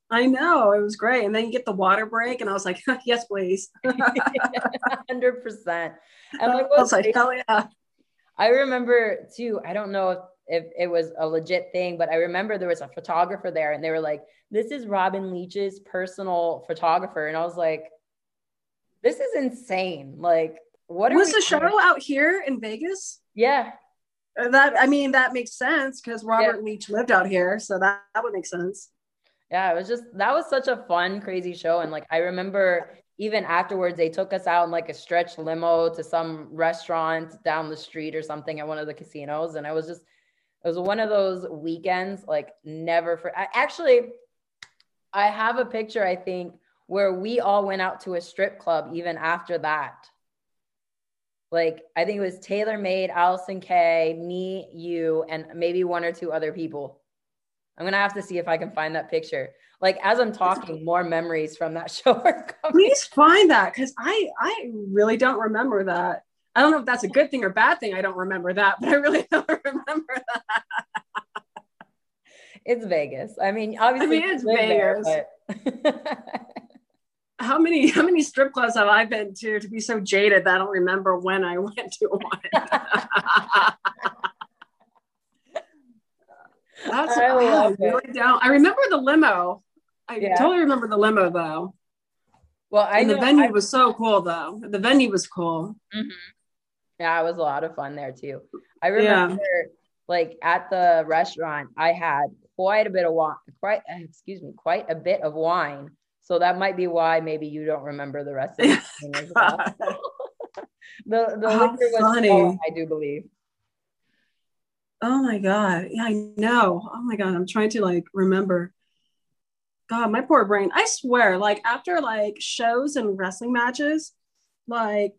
I know, it was great. And then you get the water break, and I was like, yes, please. one hundred percent. And like, I what's was like, hell yeah. I remember too, I don't know if, if it was a legit thing, but I remember there was a photographer there and they were like, this is Robin Leach's personal photographer. And I was like, this is insane. Like, what was are the show out here in Vegas? Yeah. That, I mean, that makes sense because Robert Yeah. Leach lived out here. So that, that would make sense. Yeah, it was just, that was such a fun, crazy show. And like, I remember even afterwards, they took us out in like a stretch limo to some restaurant down the street or something at one of the casinos. And I was just, it was one of those weekends, like never for, I, actually, I have a picture, I think, where we all went out to a strip club even after that. Like, I think it was Taylor Made, Allison Kay, me, you, and maybe one or two other people. I'm going to have to see if I can find that picture. Like, as I'm talking, more memories from that show are coming. Please find that, because I, I really don't remember that. I don't know if that's a good thing or bad thing. I don't remember that, but I really don't remember that. It's Vegas. I mean, obviously, I mean, it's Vegas. There, but... how many how many strip clubs have I been to to be so jaded that I don't remember when I went to one? That's I love I really don't. I remember the limo. I Yeah. totally remember the limo though. Well, I and know the venue I... was so cool though. The venue was cool. Mm-hmm. Yeah, it was a lot of fun there too. I remember, yeah. like at the restaurant, I had quite a bit of wine. Quite, excuse me, quite a bit of wine. So that might be why maybe you don't remember the rest of the thing as well. the the How liquor was funny. flowing, I do believe. Oh my God. Yeah, I know. Oh my God. I'm trying to like remember. God, my poor brain. I swear, like after like shows and wrestling matches, like,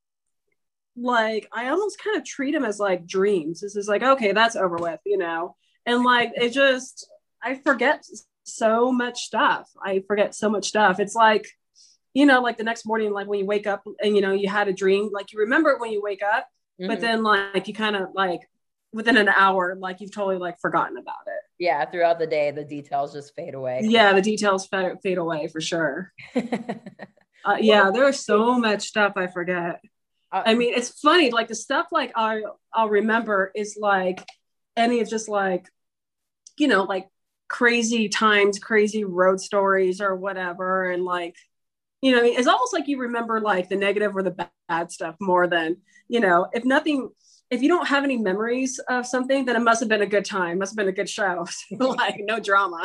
like I almost kind of treat them as like dreams. This is like, okay, that's over with, you know? And like, it just, I forget so much stuff. I forget so much stuff. It's like, you know, like the next morning, like when you wake up and, you know, you had a dream, like you remember it when you wake up, mm-hmm. but then like you kind of like within an hour, like you've totally like forgotten about it. Yeah. Throughout the day, the details just fade away. Yeah. The details fade, fade away for sure. uh, yeah. There's so much stuff I forget. Uh, I mean, it's funny. Like the stuff like I, I'll remember is like any of just like, you know, like crazy times, crazy road stories or whatever. And like, you know, it's almost like you remember like the negative or the bad stuff more than, you know, if nothing, if you don't have any memories of something, then it must have been a good time, must have been a good show. Like no drama.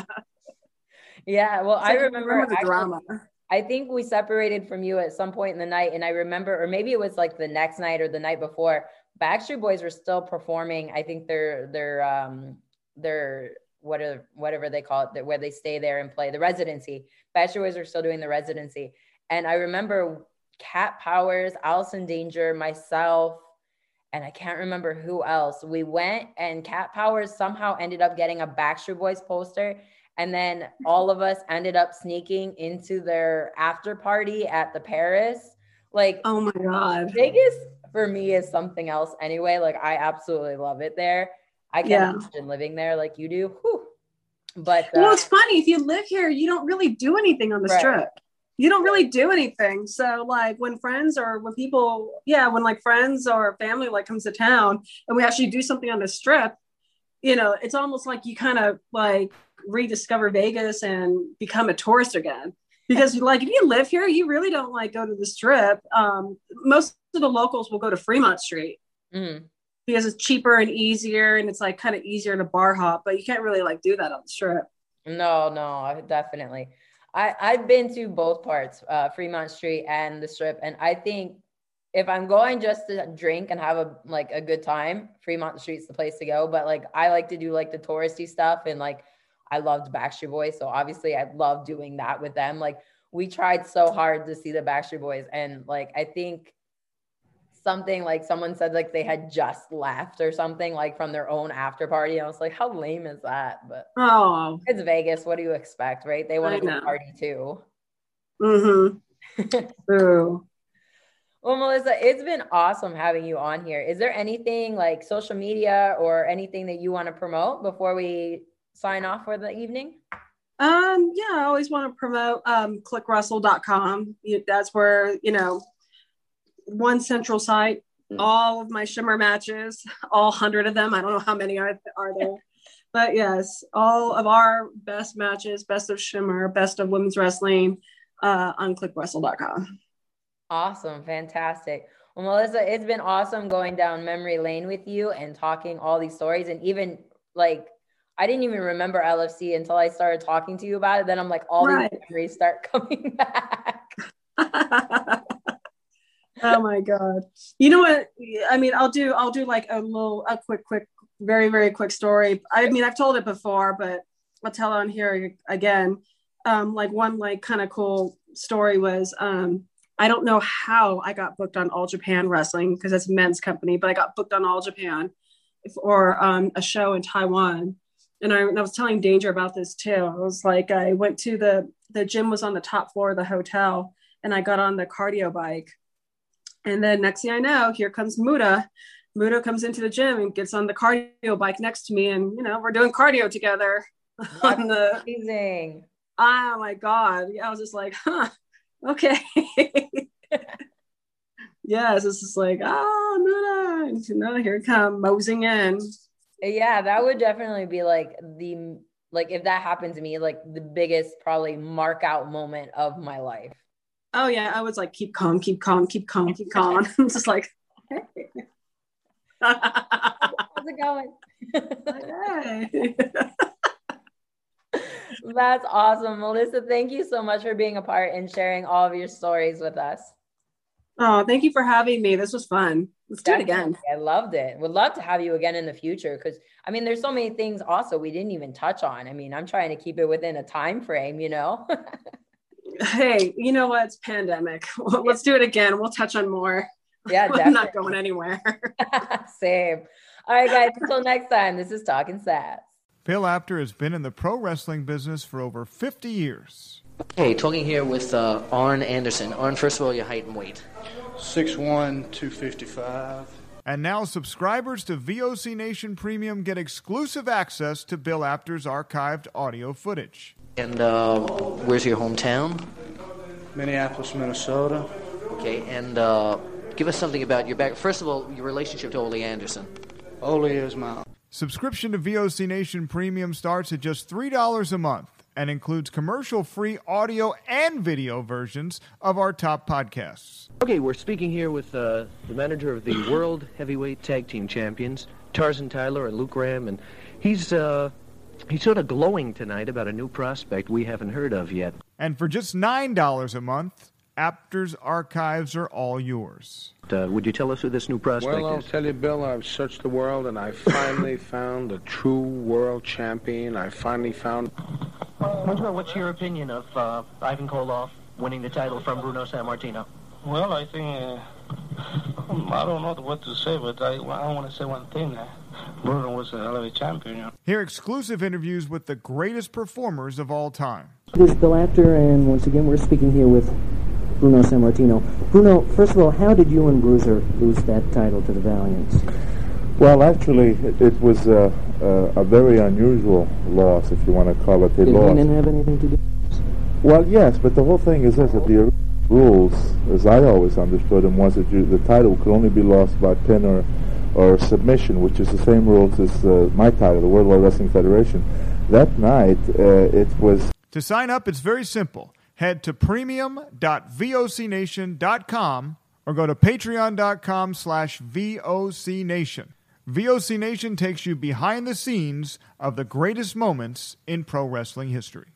Yeah. Well, so I remember, remember the actually, drama. I think we separated from you at some point in the night. And I remember, or maybe it was like the next night or the night before, Backstreet Boys were still performing. I think they're, they're, um, they're, whatever, whatever they call it, where they stay there and play the residency. Backstreet Boys are still doing the residency. And I remember Cat Powers, Allison Danger, myself, and I can't remember who else. We went and Cat Powers somehow ended up getting a Backstreet Boys poster. And then all of us ended up sneaking into their after party at the Paris. Like, oh my God. Vegas for me is something else anyway. Like I absolutely love it there. I can't yeah. imagine living there like you do. Whew. But uh, well, it's funny. If you live here, you don't really do anything on the right. strip. You don't really do anything. So like when friends or when people, yeah, when like friends or family like comes to town and we actually do something on the strip, you know, it's almost like you kind of like rediscover Vegas and become a tourist again. Because like if you live here, you really don't like go to the strip. Um, most of the locals will go to Fremont Street. Mm-hmm. Because it's cheaper and easier and it's like kind of easier to bar hop, but you can't really like do that on the strip. No, no, definitely. I, I've been to both parts, uh, Fremont Street and the strip. And I think if I'm going just to drink and have a, like a good time, Fremont Street's the place to go. But like, I like to do like the touristy stuff. And like, I loved Backstreet Boys. So obviously I love doing that with them. Like we tried so hard to see the Backstreet Boys. And like, I think something like someone said like they had just left or something like from their own after party. I was like, how lame is that? But oh, it's Vegas. What do you expect, right? They want to go party too. Mm-hmm. True. Well, Melissa, it's been awesome having you on here. Is there anything like social media or anything that you want to promote before we sign off for the evening? Um, yeah, I always want to promote um, click wrestle dot com. That's where, you know, one central site, mm. all of my Shimmer matches, all hundred of them. I don't know how many are, are there. But yes, all of our best matches, best of Shimmer, best of women's wrestling uh, on click wrestle dot com. Awesome. Fantastic. Well, Melissa, it's been awesome going down memory lane with you and talking all these stories. And even like, I didn't even remember L F C until I started talking to you about it. Then I'm like, all right. These memories start coming back. Oh my God. You know what? I mean, I'll do, I'll do like a little, a quick, quick, very, very quick story. I mean, I've told it before, but I'll tell it on here again. Um, like one, like kind of cool story was, um, I don't know how I got booked on All Japan Wrestling because it's a men's company, but I got booked on All Japan for um, a show in Taiwan. And I, and I was telling Danger about this too. I was like, I went to the, the gym was on the top floor of the hotel and I got on the cardio bike. And then next thing I know, here comes Muta. Muta comes into the gym and gets on the cardio bike next to me. And, you know, we're doing cardio together. on the, amazing. Oh my God. Yeah, I was just like, huh, okay. Yes, it's just like, oh, Muta. And, you know, here it comes, moseying in. Yeah, that would definitely be like the, like if that happened to me, like the biggest probably mark out moment of my life. Oh yeah, I was like, keep calm, keep calm, keep calm, keep calm. I'm just like, hey. How's it going? Hey. That's awesome. Melissa, thank you so much for being a part and sharing all of your stories with us. Oh, thank you for having me. This was fun. Let's do Definitely. it again. I loved it. Would love to have you again in the future because, I mean, there's so many things also we didn't even touch on. I mean, I'm trying to keep it within a time frame, you know? Hey, you know what? It's pandemic. Well, let's do it again. We'll touch on more. Yeah, definitely. I'm not going anywhere. Same. All right, guys. Until next time, this is Talking Sass. Bill Apter has been in the pro wrestling business for over fifty years. Hey, talking here with uh, Arn Anderson. Arn, first of all, your height and weight. six one, two fifty-five. And now subscribers to V O C Nation Premium get exclusive access to Bill Apter's archived audio footage. And uh, where's your hometown? Minneapolis, Minnesota. Okay, and uh, give us something about your back. First of all, your relationship to Ole Anderson. Ole is my... Subscription to V O C Nation Premium starts at just three dollars a month and includes commercial-free audio and video versions of our top podcasts. Okay, we're speaking here with uh, the manager of the World Heavyweight Tag Team Champions, Tarzan Tyler and Luke Graham, and he's uh, he's sort of glowing tonight about a new prospect we haven't heard of yet. And for just nine dollars a month, Apter's archives are all yours. Uh, would you tell us who this new prospect well, I'll is? Well, I'll tell you, Bill, I've searched the world, and I finally found the true world champion. I finally found... Well, what's your opinion of uh, Ivan Koloff winning the title from Bruno Sammartino? Well, I think... Uh, I don't know what to say, but I, I want to say one thing. Uh, Bruno was a hell of a champion. You know? Hear exclusive interviews with the greatest performers of all time. This is Bill Apter, and once again, we're speaking here with Bruno Sammartino. Bruno, first of all, how did you and Bruiser lose that title to the Valiants? Well, actually, it, it was a, a, a very unusual loss, if you want to call it a did loss. Did Heenan have anything to do with this? Well, yes, but the whole thing is this, that the rules, as I always understood them, was that you, the title could only be lost by pin or, or submission, which is the same rules as uh, my title, the World Wide Wrestling Federation. That night, uh, it was... To sign up, it's very simple. Head to premium dot vocnation dot com or go to patreon.com slash vocnation. V O C Nation takes you behind the scenes of the greatest moments in pro wrestling history.